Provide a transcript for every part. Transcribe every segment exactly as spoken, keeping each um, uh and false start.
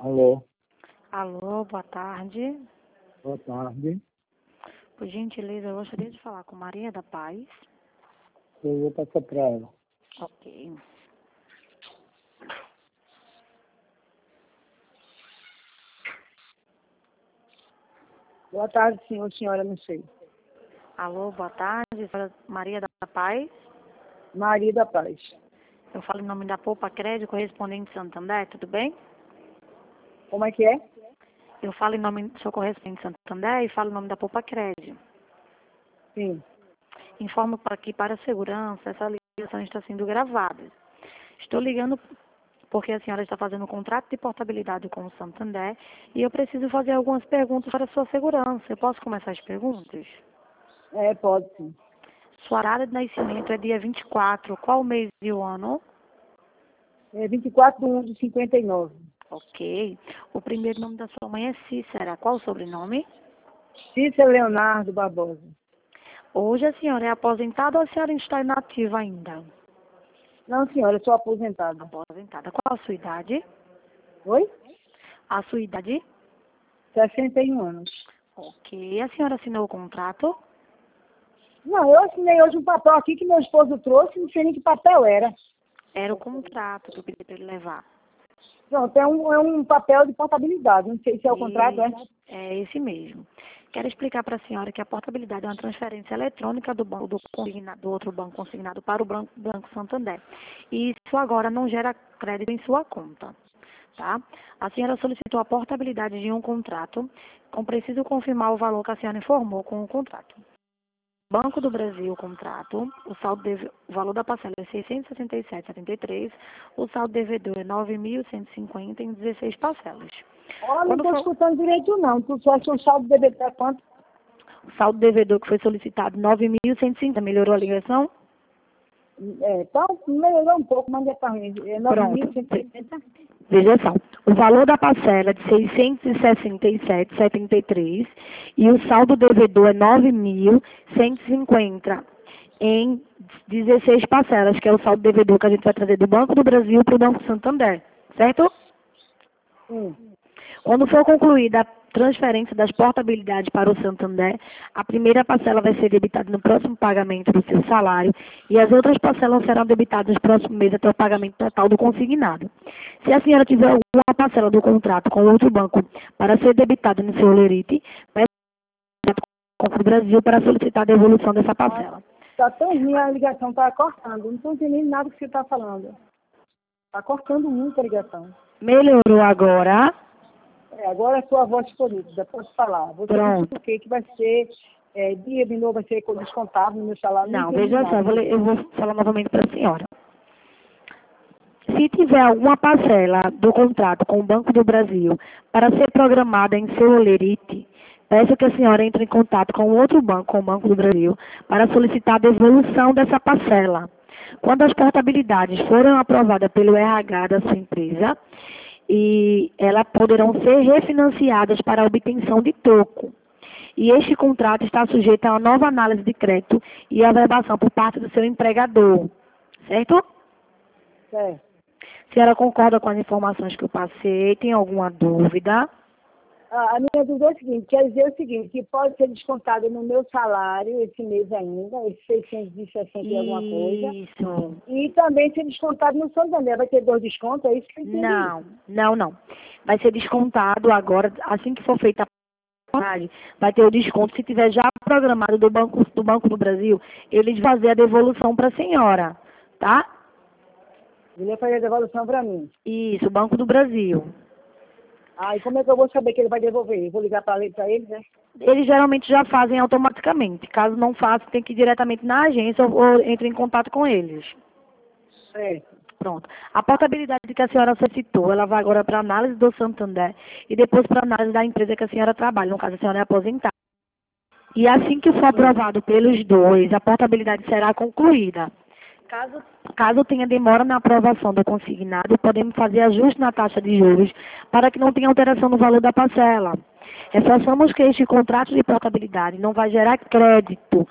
Alô, Alô, boa tarde. boa tarde. Por gentileza, eu gostaria de falar com Maria da Paz. Eu vou passar para ela. Ok. Boa tarde, senhor, senhora, não sei. Alô, boa tarde. Senhora Maria da Paz. Maria da Paz. Eu falo em nome da Poupa Crédito, correspondente Santander, tudo bem? Como é que é? Eu falo em nome do seu correspondente Santander e falo em nome da Poupa Crédito. Sim. Informo para que, para a segurança, essa ligação está sendo gravada. Estou ligando porque a senhora está fazendo um contrato de portabilidade com o Santander e eu preciso fazer algumas perguntas para a sua segurança. Eu posso começar as perguntas? É, pode sim. Sua data de nascimento é dia vinte e quatro. Qual o mês e o ano? É vinte e quatro de um de cinquenta e nove. Ok. O primeiro nome da sua mãe é Cícera. Qual o sobrenome? Cícero Leonardo Barbosa. Hoje a senhora é aposentada ou a senhora está inativa ainda? Não, senhora, eu sou aposentada. Aposentada. Qual a sua idade? Oi? A sua idade? sessenta e um anos. Ok. A senhora assinou o contrato? Não, eu assinei hoje um papel aqui que meu esposo trouxe, não sei nem que papel era. Era o contrato que eu pedi para ele levar. Pronto, é um, é um papel de portabilidade, não sei se é o contrato, é? É esse mesmo. Quero explicar para a senhora que a portabilidade é uma transferência eletrônica do, banco, do, consigna, do outro banco consignado para o Banco, Banco Santander. E isso agora não gera crédito em sua conta. Tá? A senhora solicitou a portabilidade de um contrato, então preciso confirmar o valor que a senhora informou com o contrato. Banco do Brasil, contrato, o saldo deve, o valor da parcela é seiscentos e sessenta e sete vírgula setenta e três, o saldo devedor é nove mil cento e cinquenta em dezesseis parcelas. Olha, não Quando estou for, escutando direito não, tu só achou o saldo de débito é quanto? o saldo devedor que foi solicitado nove mil cento e cinquenta, melhorou a ligação? É, então, melhorou um pouco, mas é para mim, é nove mil Pronto. cento e setenta. Veja só, o valor da parcela é de seiscentos e sessenta e sete vírgula setenta e três e o saldo devedor é nove mil cento e cinquenta em dezesseis parcelas, que é o saldo devedor que a gente vai trazer do Banco do Brasil para o Banco Santander, certo? Sim. Quando for concluída a transferência das portabilidades para o Santander, a primeira parcela vai ser debitada no próximo pagamento do seu salário e as outras parcelas serão debitadas no próximo mês até o pagamento total do consignado. Se a senhora tiver alguma parcela do contrato com outro banco para ser debitada no seu lerite, vai ser com o Banco do Brasil para solicitar a devolução dessa parcela. Está tão ruim, a ligação está cortando. Não estou entendendo nada do que você está falando. Está cortando muito a ligação. Melhorou agora? É, agora a sua voz ficou nítida, posso falar. Você Pronto. disse o quê? Que vai ser, é, dia de novo vai ser descontado no meu salário. Não, entendi veja nada. só, eu vou, ler- eu vou falar novamente para a senhora. Se tiver alguma parcela do contrato com o Banco do Brasil para ser programada em seu olerite, peço que a senhora entre em contato com outro banco, com o Banco do Brasil, para solicitar a devolução dessa parcela. Quando as portabilidades forem aprovadas pelo R H da sua empresa, e elas poderão ser refinanciadas para a obtenção de troco. E este contrato está sujeito a uma nova análise de crédito e averbação por parte do seu empregador. Certo? Certo. A senhora concorda com as informações que eu passei? Tem alguma dúvida? A, a minha dúvida é o seguinte, quer dizer o seguinte, que pode ser descontado no meu salário esse mês ainda, esses seiscentos e sessenta e alguma coisa. Isso. E também ser descontado no Santander. Vai ter dois descontos, é isso que eu entendi? Não, não, não. Vai ser descontado agora, assim que for feita a portabilidade, vai ter o desconto. Se tiver já programado do Banco do, Banco do Brasil, eles vão fazer a devolução para a senhora, tá? Ele vai fazer a devolução para mim. Isso, Banco do Brasil. Ah, e como é que eu vou saber que ele vai devolver? Eu vou ligar para ele, eles, né? Eles geralmente já fazem automaticamente. Caso não faça, tem que ir diretamente na agência ou, ou entre em contato com eles. Certo. Pronto. A portabilidade que a senhora solicitou, ela vai agora para análise do Santander e depois para análise da empresa que a senhora trabalha. No caso, a senhora é aposentada. E assim que for aprovado pelos dois, a portabilidade será concluída. Caso, caso tenha demora na aprovação do consignado, podemos fazer ajuste na taxa de juros para que não tenha alteração no valor da parcela. Reforçamos que este contrato de portabilidade não vai gerar crédito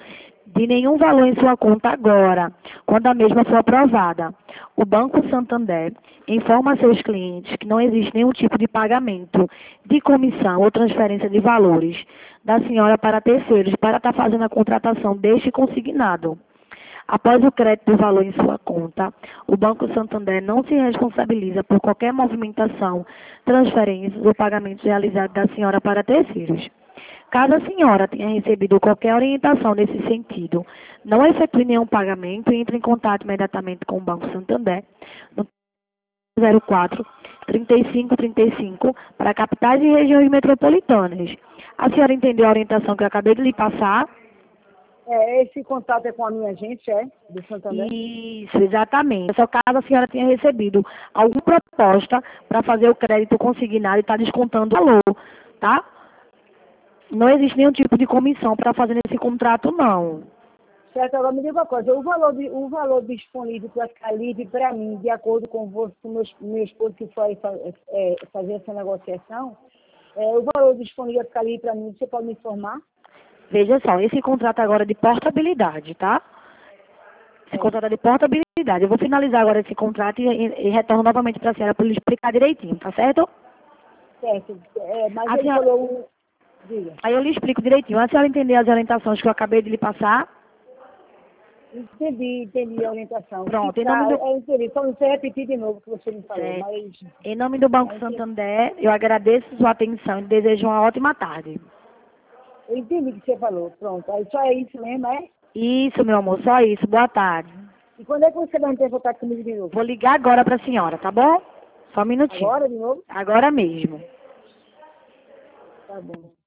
de nenhum valor em sua conta agora, quando a mesma for aprovada. O Banco Santander informa a seus clientes que não existe nenhum tipo de pagamento de comissão ou transferência de valores da senhora para terceiros para estar fazendo a contratação deste consignado. Após o crédito do valor em sua conta, o Banco Santander não se responsabiliza por qualquer movimentação, transferências ou pagamentos realizados da senhora para terceiros. Caso a senhora tenha recebido qualquer orientação nesse sentido, não efetue nenhum pagamento e entre em contato imediatamente com o Banco Santander no zero quatro, trinta e cinco, trinta e cinco para capitais e regiões metropolitanas. A senhora entendeu a orientação que eu acabei de lhe passar? É, esse contato é com a minha agente, é? Do Santander? Isso, exatamente. Só caso a senhora tenha recebido alguma proposta para fazer o crédito consignado e está descontando o valor, tá? Não existe nenhum tipo de comissão para fazer esse contrato, não. Certo, agora me diga uma coisa, o valor, de, o valor disponível para ficar livre para mim, de acordo com você, com meu, meu esposo que foi é, fazer essa negociação, é, o valor disponível para ficar livre para mim, você pode me informar? Veja só, esse contrato agora é de portabilidade, tá? Esse É. contrato é de portabilidade. Eu vou finalizar agora esse contrato e, e, e retorno novamente para a senhora para lhe explicar direitinho, tá certo? Certo, é, mas A ele senhora- falou, diga, Aí eu lhe explico direitinho. A senhora entender as orientações que eu acabei de lhe passar? entendi, entendi a orientação. Pronto, em Ficar- nome do- eu entendi, só não sei repetir de novo o que você me falou, É. mas... Em nome do Banco mas Santander, eu agradeço sua atenção e desejo uma ótima tarde. eu entendi o que você falou, pronto, aí só é isso mesmo, é? Isso, meu amor, só isso. Boa tarde. E quando é que você vai ter contato comigo de novo? Vou ligar agora para a senhora, tá bom? Só um minutinho. Agora de novo? Agora mesmo. Tá bom.